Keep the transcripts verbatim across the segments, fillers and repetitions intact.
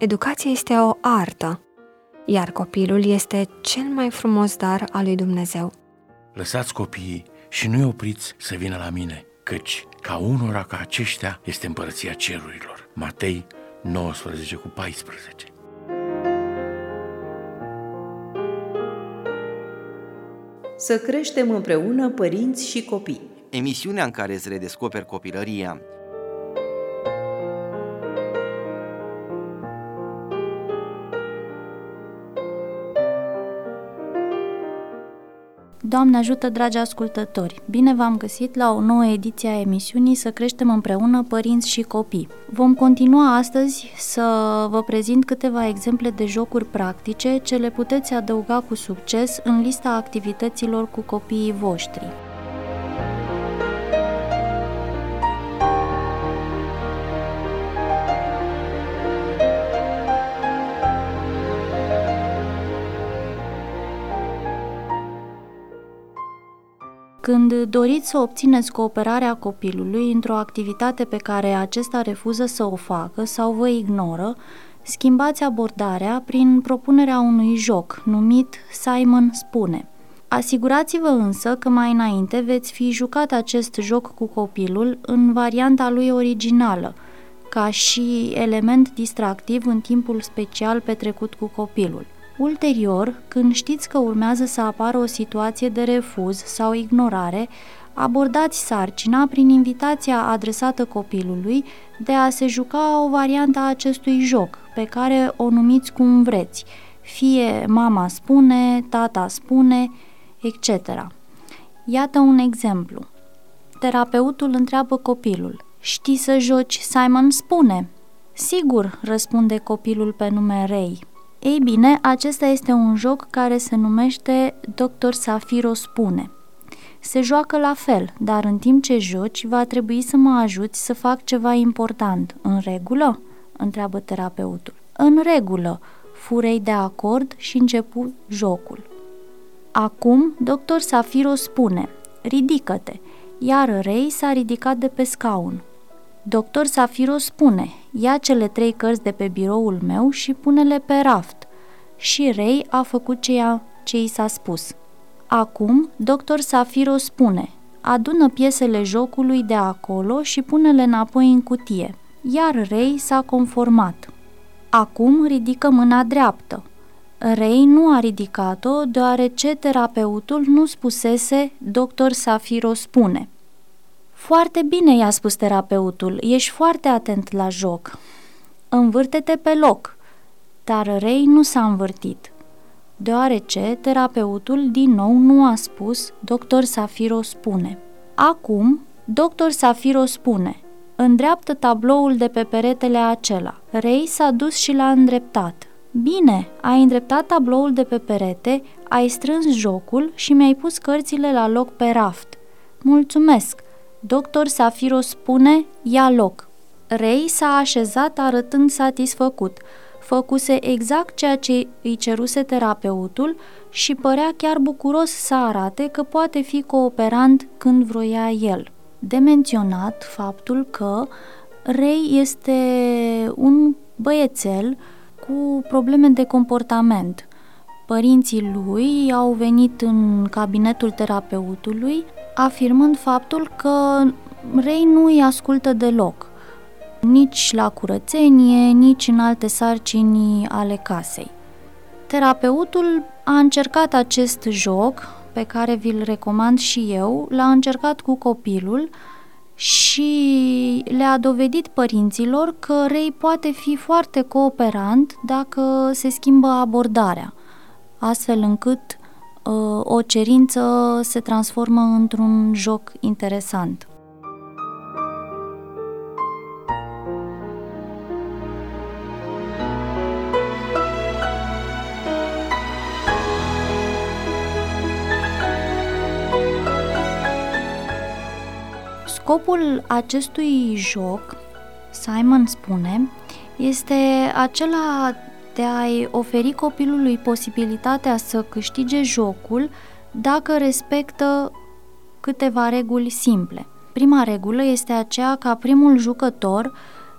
Educația este o artă, iar copilul este cel mai frumos dar al lui Dumnezeu. Lăsați copiii și nu-i opriți să vină la mine, căci ca unora ca aceștia este împărăția cerurilor. Matei nouăsprezece cu paisprezece. Să creștem împreună părinți și copii. Emisiunea în care îți redescoperi copilăria. Doamne ajută, dragi ascultători! Bine v-am găsit la o nouă ediție a emisiunii Să creștem împreună părinți și copii. Vom continua astăzi să vă prezint câteva exemple de jocuri practice ce le puteți adăuga cu succes în lista activităților cu copiii voștri. Când doriți să obțineți cooperarea copilului într-o activitate pe care acesta refuză să o facă sau vă ignoră, schimbați abordarea prin propunerea unui joc numit Simon Spune. Asigurați-vă însă că mai înainte veți fi jucat acest joc cu copilul în varianta lui originală, ca și element distractiv în timpul special petrecut cu copilul. Ulterior, când știți că urmează să apară o situație de refuz sau ignorare, abordați sarcina prin invitația adresată copilului de a se juca o variantă a acestui joc, pe care o numiți cum vreți, fie mama spune, tata spune, et cetera. Iată un exemplu. Terapeutul întreabă copilul: "Știi să joci Simon Spune?" "Sigur," răspunde copilul pe nume Ray. Ei bine, acesta este un joc care se numește doctor Safiro Spune. Se joacă la fel, dar în timp ce joci, va trebui să mă ajuți să fac ceva important. În regulă? Întreabă terapeutul. În regulă, furei de acord și începu jocul. Acum, doctor Safiro spune: "Ridică-te", iar Ray s-a ridicat de pe scaun. doctor Safiro spune: "Ia cele trei cărți de pe biroul meu și pune-le pe raft." Și Ray a făcut ceea ce i s-a spus. Acum, doctor Safiro spune: "Adună piesele jocului de acolo și pune-le înapoi în cutie." Iar Ray s-a conformat. Acum ridică mâna dreaptă. Ray nu a ridicat-o deoarece terapeutul nu spusese doctor Safiro spune. "Foarte bine," i-a spus terapeutul, "ești foarte atent la joc. Învârte-te pe loc." Dar Ray nu s-a învârtit, deoarece terapeutul din nou nu a spus doctor Safiro spune. Acum, doctor Safiro spune: "Îndreaptă tabloul de pe peretele acela." Ray s-a dus și l-a îndreptat. "Bine, ai îndreptat tabloul de pe perete, ai strâns jocul și mi-ai pus cărțile la loc pe raft. Mulțumesc. doctor Safiro spune: ia loc." Ray s-a așezat arătând satisfăcut. Făcuse exact ceea ce îi ceruse terapeutul și părea chiar bucuros să arate că poate fi cooperant când vroia el. De menționat faptul că Ray este un băiețel cu probleme de comportament. Părinții lui au venit în cabinetul terapeutului afirmând faptul că Ray nu îi ascultă deloc, nici la curățenie, nici în alte sarcini ale casei. Terapeutul a încercat acest joc, pe care vi-l recomand și eu, l-a încercat cu copilul și le-a dovedit părinților că Ray poate fi foarte cooperant dacă se schimbă abordarea, astfel încât uh, o cerință se transformă într-un joc interesant. Scopul acestui joc, Simon spune, este acela de a-i oferi copilului posibilitatea să câștige jocul dacă respectă câteva reguli simple. Prima regulă este aceea ca primul jucător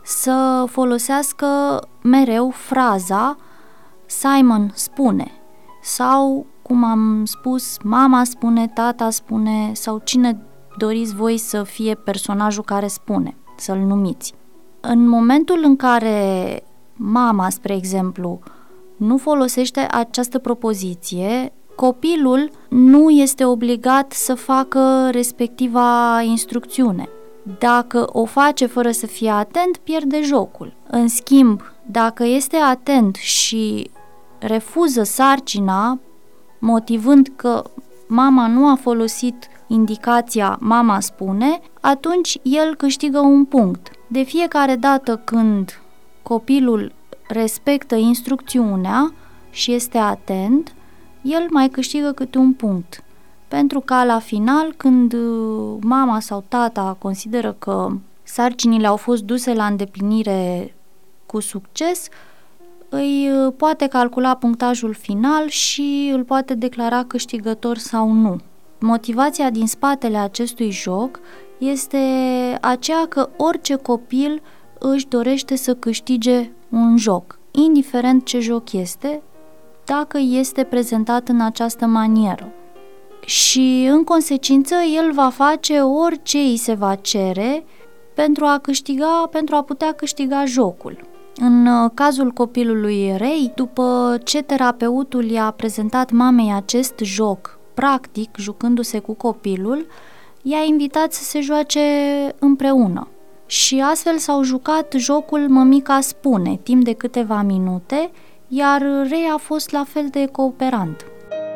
să folosească mereu fraza Simon spune sau, cum am spus, mama spune, tata spune sau cine doriți voi să fie personajul care spune, să-l numiți. În momentul în care mama, spre exemplu, nu folosește această propoziție, copilul nu este obligat să facă respectiva instrucțiune. Dacă o face fără să fie atent, pierde jocul. În schimb, dacă este atent și refuză sarcina, motivând că mama nu a folosit indicația mama spune, atunci el câștigă un punct. De fiecare dată când copilul respectă instrucțiunea și este atent, el mai câștigă câte un punct. Pentru ca la final, când mama sau tata consideră că sarcinile au fost duse la îndeplinire cu succes, îi poate calcula punctajul final și îl poate declara câștigător sau nu. Motivația din spatele acestui joc este aceea că orice copil își dorește să câștige un joc, indiferent ce joc este, dacă este prezentat în această manieră. Și în consecință el va face orice îi se va cere pentru a câștiga, pentru a putea câștiga jocul. În cazul copilului Ray, după ce terapeutul i-a prezentat mamei acest joc practic, jucându-se cu copilul, i-a invitat să se joace împreună. Și astfel s-au jucat jocul Mămica spune, timp de câteva minute, iar Ray a fost la fel de cooperant.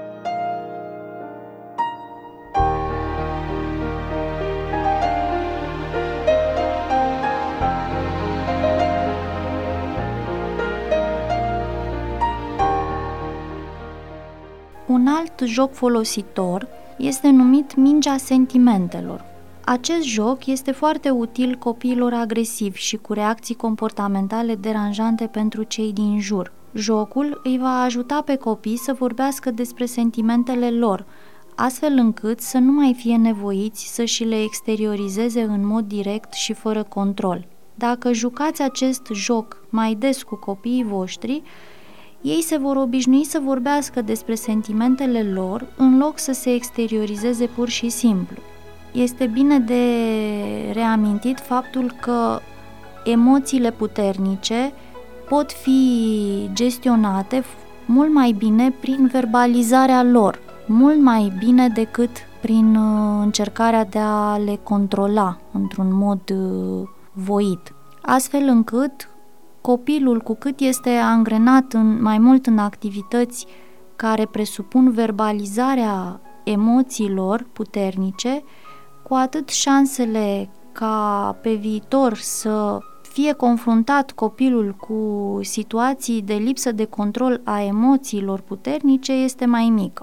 Un alt joc folositor este numit mingea sentimentelor. Acest joc este foarte util copiilor agresivi și cu reacții comportamentale deranjante pentru cei din jur. Jocul îi va ajuta pe copii să vorbească despre sentimentele lor, astfel încât să nu mai fie nevoiți să și le exteriorizeze în mod direct și fără control. Dacă jucați acest joc mai des cu copiii voștri, ei se vor obișnui să vorbească despre sentimentele lor în loc să se exteriorizeze pur și simplu. Este bine de reamintit faptul că emoțiile puternice pot fi gestionate mult mai bine prin verbalizarea lor, mult mai bine decât prin încercarea de a le controla într-un mod voit, astfel încât copilul, cu cât este angrenat în, mai mult în activități care presupun verbalizarea emoțiilor puternice, cu atât șansele ca pe viitor să fie confruntat copilul cu situații de lipsă de control a emoțiilor puternice este mai mică.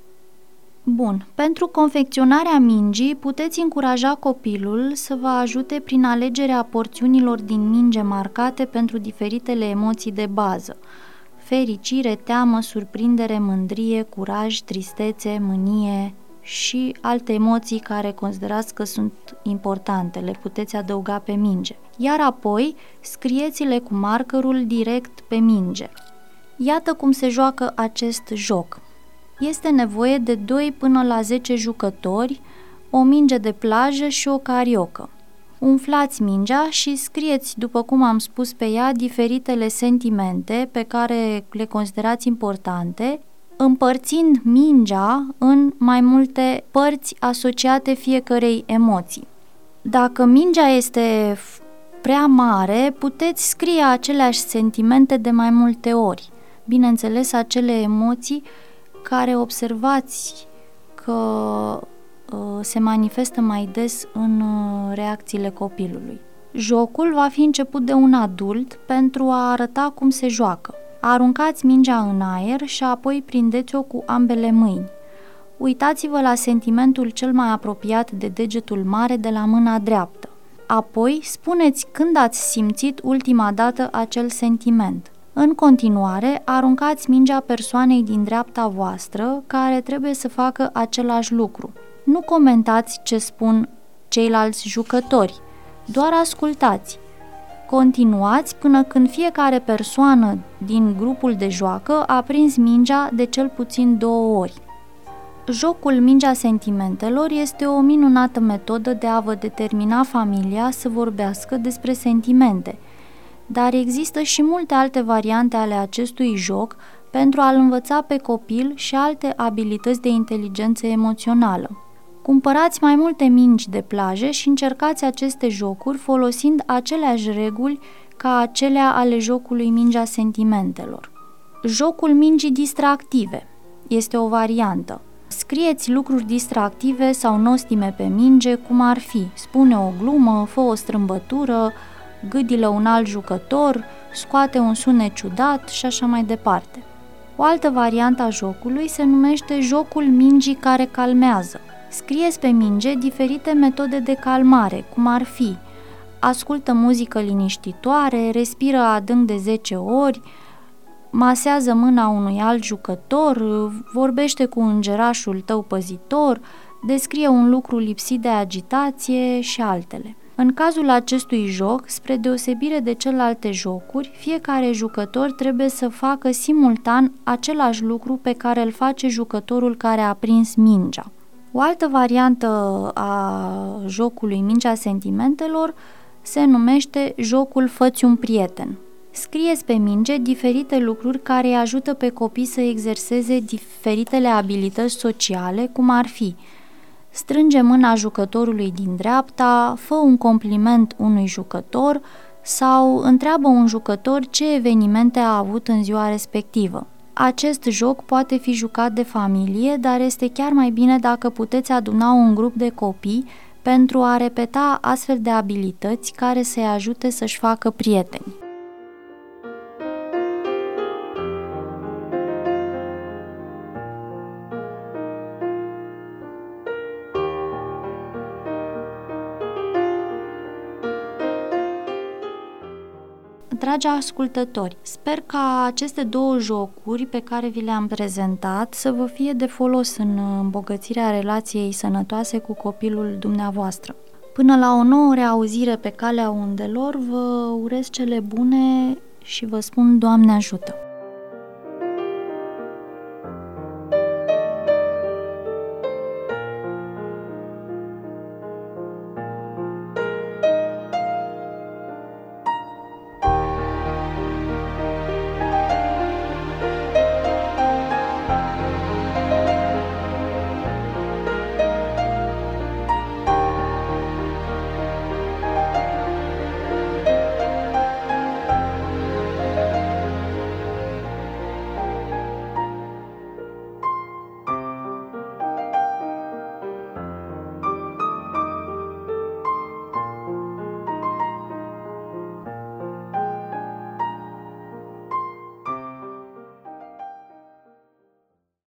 Bun, pentru confecționarea mingii puteți încuraja copilul să vă ajute prin alegerea porțiunilor din minge marcate pentru diferitele emoții de bază: fericire, teamă, surprindere, mândrie, curaj, tristețe, mânie și alte emoții care considerați că sunt importante, le puteți adăuga pe minge. Iar apoi scrieți-le cu markerul direct pe minge. Iată cum se joacă acest joc. Este nevoie de doi până la zece jucători, o minge de plajă și o cariocă. Umflați mingea și scrieți, după cum am spus pe ea, diferitele sentimente pe care le considerați importante, împărțind mingea în mai multe părți asociate fiecărei emoții. Dacă mingea este prea mare, puteți scrie aceleași sentimente de mai multe ori. Bineînțeles, acele emoții care observați că uh, se manifestă mai des în uh, reacțiile copilului. Jocul va fi început de un adult pentru a arăta cum se joacă. Aruncați mingea în aer și apoi prindeți-o cu ambele mâini. Uitați-vă la sentimentul cel mai apropiat de degetul mare de la mâna dreaptă. Apoi spuneți când ați simțit ultima dată acel sentiment. În continuare, aruncați mingea persoanei din dreapta voastră care trebuie să facă același lucru. Nu comentați ce spun ceilalți jucători, doar ascultați. Continuați până când fiecare persoană din grupul de joacă a prins mingea de cel puțin două ori. Jocul Mingea Sentimentelor este o minunată metodă de a vă determina familia să vorbească despre sentimente, dar există și multe alte variante ale acestui joc pentru a-l învăța pe copil și alte abilități de inteligență emoțională. Cumpărați mai multe mingi de plajă și încercați aceste jocuri folosind aceleași reguli ca acelea ale jocului Mingea Sentimentelor. Jocul mingii distractive este o variantă. Scrieți lucruri distractive sau nostime pe minge, cum ar fi: spune o glumă, fă o strâmbătură, gâdilă un alt jucător, scoate un sunet ciudat și așa mai departe. O altă variantă a jocului se numește jocul mingii care calmează. Scrieți pe minge diferite metode de calmare, cum ar fi: ascultă muzică liniștitoare, respiră adânc de zece ori, masează mâna unui alt jucător, vorbește cu îngerașul tău păzitor, descrie un lucru lipsit de agitație și altele. În cazul acestui joc, spre deosebire de celelalte jocuri, fiecare jucător trebuie să facă simultan același lucru pe care îl face jucătorul care a prins mingea. O altă variantă a jocului Mingea Sentimentelor se numește jocul Fă-ți un prieten. Scrieți pe minge diferite lucruri care îi ajută pe copii să exerseze diferitele abilități sociale, cum ar fi: strânge mâna jucătorului din dreapta, fă un compliment unui jucător sau întreabă un jucător ce evenimente a avut în ziua respectivă. Acest joc poate fi jucat de familie, dar este chiar mai bine dacă puteți aduna un grup de copii pentru a repeta astfel de abilități care să-i ajute să-și facă prieteni. Dragi ascultători, sper ca aceste două jocuri pe care vi le-am prezentat să vă fie de folos în îmbogățirea relației sănătoase cu copilul dumneavoastră. Până la o nouă reauzire pe calea undelor, vă urez cele bune și vă spun Doamne ajută!